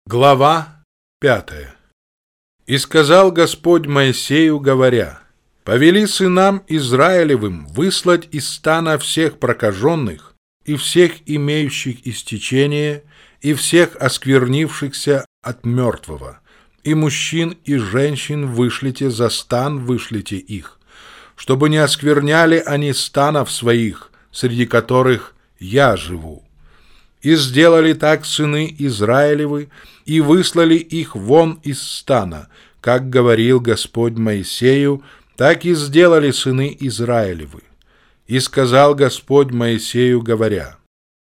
Глава 5. «И сказал Господь Моисею, говоря: повели сынам Израилевым выслать из стана всех прокаженных и всех имеющих истечение, и всех осквернившихся от мертвого, и мужчин, и женщин вышлите за стан, вышлите их, чтобы не оскверняли они станов своих, среди которых я живу. И сделали так сыны Израилевы, и выслали их вон из стана, как говорил Господь Моисею, так и сделали сыны Израилевы. И сказал Господь Моисею, говоря: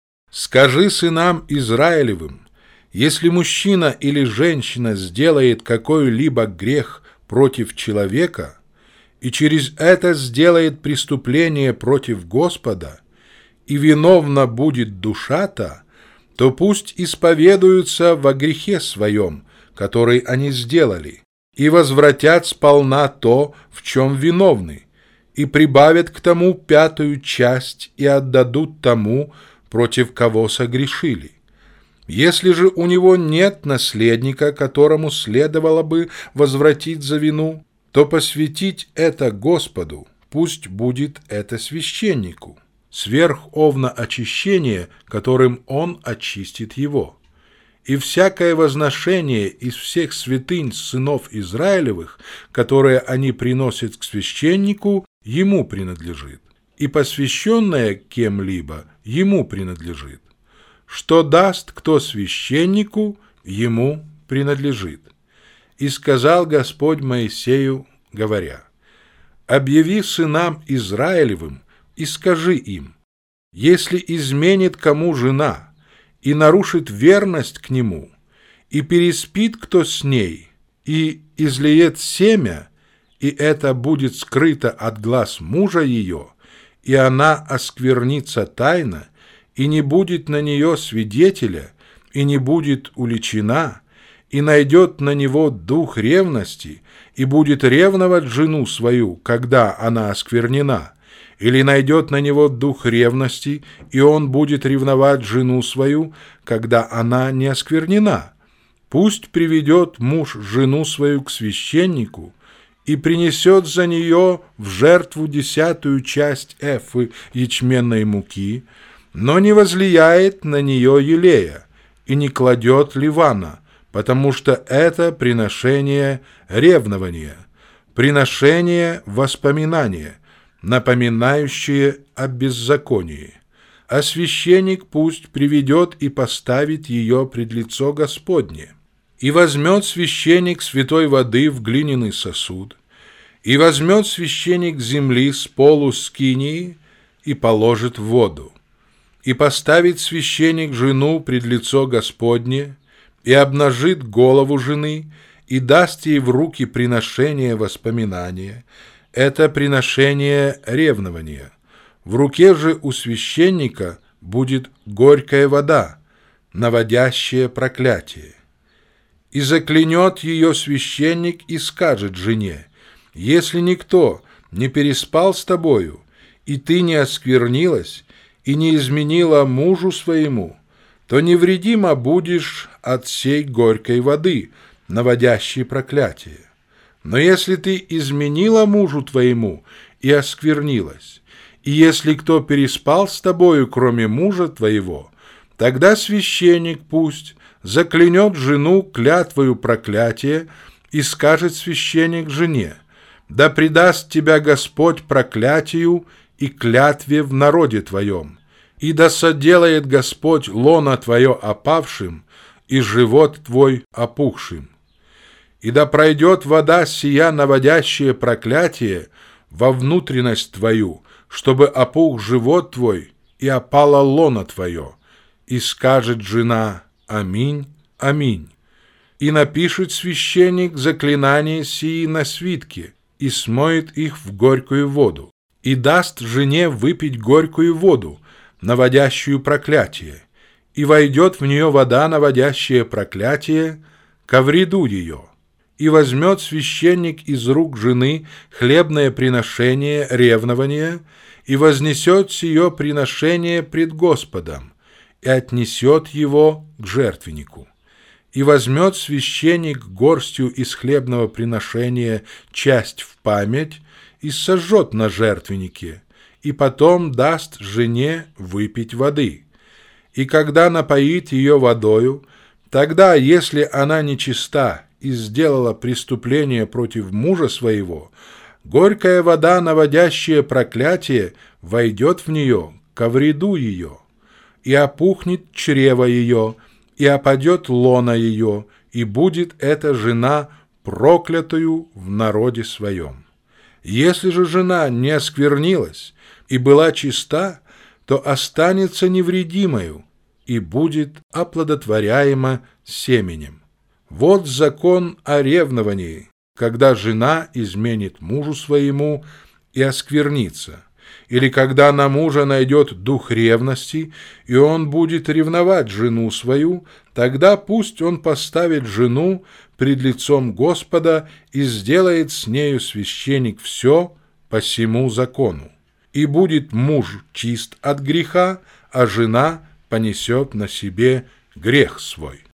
скажи сынам Израилевым: если мужчина или женщина сделает какой-либо грех против человека, и через это сделает преступление против Господа, и виновна будет душа-то, то пусть исповедуются во грехе своем, который они сделали, и возвратят сполна то, в чем виновны, и прибавят к тому 5-ю часть и отдадут тому, против кого согрешили. Если же у него нет наследника, которому следовало бы возвратить за вину, то посвятить это Господу, пусть будет это священнику, сверх овна очищения, которым он очистит его. И всякое возношение из всех святынь сынов Израилевых, которые они приносят к священнику, ему принадлежит, и посвященное кем-либо ему принадлежит. Что даст кто священнику, ему принадлежит. И сказал Господь Моисею, говоря: объяви сынам Израилевым и скажи им: если изменит кому жена и нарушит верность к нему, и переспит кто с ней, и излиет семя, и это будет скрыто от глаз мужа ее, и она осквернится тайно, и не будет на нее свидетеля, и не будет уличена, и найдет на него дух ревности, и будет ревновать жену свою, когда она осквернена, или найдет на него дух ревности, и он будет ревновать жену свою, когда она не осквернена, пусть приведет муж жену свою к священнику и принесет за нее в жертву 10-ю часть эфы ячменной муки, но не возлияет на нее елея и не кладет ливана, потому что это приношение ревнования, приношение воспоминания, напоминающее о беззаконии. А священник пусть приведет и поставит ее пред лицо Господне. И возьмет священник святой воды в глиняный сосуд, и возьмет священник земли с полу скинии и положит в воду. И поставит священник жену пред лицо Господне, и обнажит голову жены, и даст ей в руки приношение воспоминания, это приношение ревнования. В руке же у священника будет горькая вода, наводящая проклятие. И заклянет ее священник и скажет жене: если никто не переспал с тобою, и ты не осквернилась, и не изменила мужу своему, то невредима будешь от сей горькой воды, наводящей проклятие. Но если ты изменила мужу твоему и осквернилась, и если кто переспал с тобою, кроме мужа твоего, тогда священник пусть заклянет жену клятвою проклятия, и скажет священник жене: да предаст тебя Господь проклятию и клятве в народе твоем, и да соделает Господь лоно твое опавшим и живот твой опухшим. И да пройдет вода сия, наводящая проклятие, во внутренность твою, чтобы опух живот твой и опало лоно твое. И скажет жена: аминь, аминь. И напишет священник заклинания сии на свитке, и смоет их в горькую воду, и даст жене выпить горькую воду, наводящую проклятие, и войдет в нее вода, наводящая проклятие, ко вреду ее. И возьмет священник из рук жены хлебное приношение ревнования, и вознесет сие приношение пред Господом, и отнесет его к жертвеннику. И возьмет священник горстью из хлебного приношения часть в память и сожжет на жертвеннике, и потом даст жене выпить воды. И когда напоит ее водою, тогда, если она нечиста и сделала преступление против мужа своего, горькая вода, наводящая проклятие, войдет в нее ко вреду ее, и опухнет чрево ее, и опадет лона ее, и будет эта жена проклятую в народе своем. Если же жена не осквернилась и была чиста, то останется невредимою и будет оплодотворяема семенем. Вот закон о ревновании, когда жена изменит мужу своему и осквернится, или когда на мужа найдет дух ревности, и он будет ревновать жену свою, тогда пусть он поставит жену пред лицом Господа и сделает с нею священник все по сему закону. И будет муж чист от греха, а жена понесет на себе грех свой.